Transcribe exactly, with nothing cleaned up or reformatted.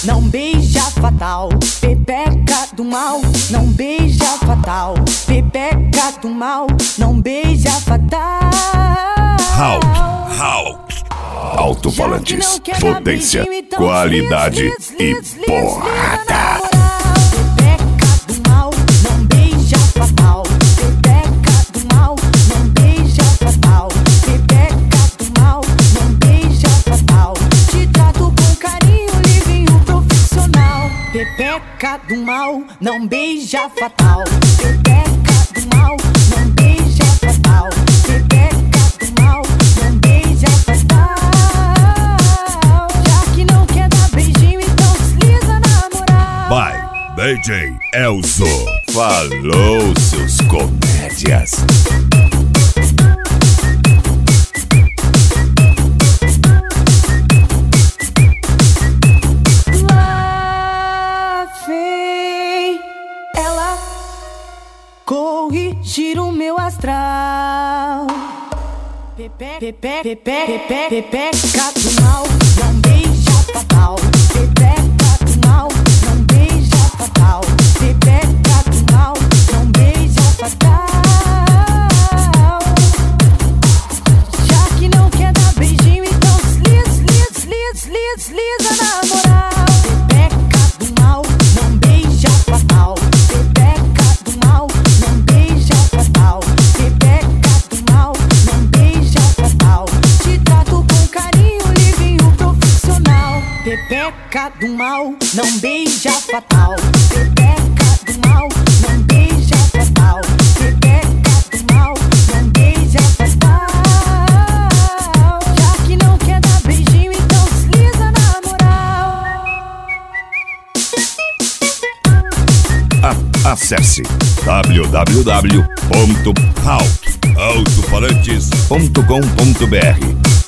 não beija fatal. Pepeca do mal, não beija fatal. Pepeca do mal, não beija fatal. Hulk, Hulk. Alto-falantes, potência, beijo, então qualidade liz, liz, liz, e porrada. Pepeca do mal, não beija fatal. Pepeca do mal, não beija fatal. Pepeca do mal, não beija fatal. Te trato com carinho, livinho profissional. Pepeca do mal, não beija fatal. Pepeca do mal, não beija fatal. Pepeca do mal, não beija fatal. Vai, D J Elzo, falou seus comédias. Lá vem ela corrigir o meu astral. Pepe, pepe, pepe, pepe, pepeca do mal, não beija fatal. Pepeca do mal, não beija fatal. Pepeca do mal, não beija fatal. Já que não quer dar beijinho, então desliza, desliza, desliza, desliza na moral. Pepeca do mal, não beija fatal. Pepeca do mal, não beija fatal. Pepeca do mal, não beija fatal. Te trato com carinho, livinho profissional. Pepeca do mal, não beija fatal. Pepeca do mal, não beija fatal. Pepeca do mal, não beija fatal. Já que não quer dar beijinho, então desliza na moral. A Acesse w w w ponto hulk alto falantes ponto com ponto b r.